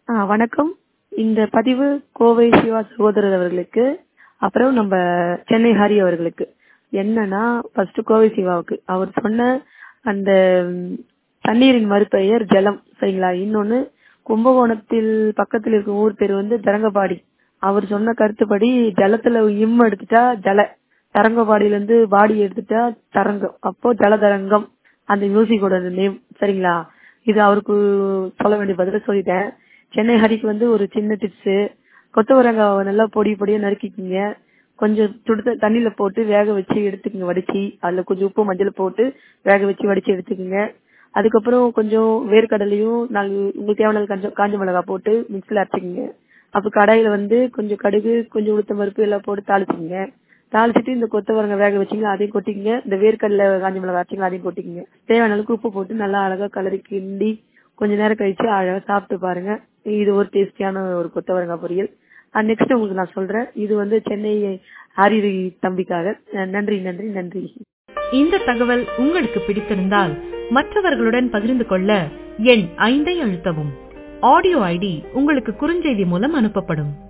வணக்கம். இந்த பதிவு கோவை சிவா சகோதரர் அவர்களுக்கு, அப்புறம் நம்ம சென்னை ஹரி அவர்களுக்கு. என்னன்னா, ஃபர்ஸ்ட் கோவை சிவாவுக்கு அவர் சொன்ன அந்த தண்ணீரின் மறுபெயர் ஜலம், சரிங்களா? இன்னொன்னு, கும்பகோணத்தில் பக்கத்தில் இருக்கும் ஊர் பேர் தரங்கபாடி. அவர் சொன்ன கருத்துப்படி ஜலத்துல இம் எடுத்துட்டா ஜல, தரங்கபாடியில இருந்து பாடி எடுத்துட்டா தரங்கம், அப்போ ஜலதரங்கம் அந்த மியூசிக்கோட நேம், சரிங்களா? இது அவருக்கு சொல்ல வேண்டிய பதில சொல்லிட்டேன். சென்னை ஹரிக்கு ஒரு சின்ன டிப்ஸ், கொத்தவரங்காவை நல்லா பொடி பொடியா நறுக்கிக்கிங்க. கொஞ்சம் சுடு தண்ணியில போட்டு வேக வச்சு எடுத்துக்கங்க வடிச்சு. அதுல கொஞ்சம் உப்பு மஞ்சள் போட்டு வேக வச்சு வடிச்சு எடுத்துக்கங்க. அதுக்கப்புறம் கொஞ்சம் வேர்க்கடலையும் உங்களுக்கு தேவையான காஞ்ச மிளகா போட்டு மிக்சில அரைச்சிக்கங்க. அப்ப கடாயில கொஞ்சம் கடுகு, கொஞ்சம் உளுத்தம் பருப்பு எல்லாம் போட்டு தாளிச்சுக்கங்க. தாளிச்சிட்டு இந்த கொத்தவரங்காய் வேக வச்சுங்க, அதையும் கொட்டிக்கங்க. இந்த வேர்க்கடலை காஞ்ச மிளகா அரைச்சிங்க, அதையும் கொட்டிக்கங்க. தேவையான அளவுக்கு உப்பு போட்டு நல்லா அழகா கலரி கிண்டி கொஞ்ச நேரம் கழிச்சு அழகா சாப்பிட்டு பாருங்க. இது ஒரு டேஸ்டியான ஒரு கொத்தவரங்காய் பொரியல். நெக்ஸ்ட் உங்களுக்கு நான் சொல்றேன். இது சென்னை ஹரி தம்பிக்காக. நன்றி நன்றி நன்றி. இந்த தகவல் உங்களுக்கு பிடித்திருந்தால் மற்றவர்களுடன் பகிர்ந்து கொள்ள எண் 5 அழுத்தவும். ஆடியோ ஐடி உங்களுக்கு குறுஞ்செய்தி மூலம் அனுப்பப்படும்.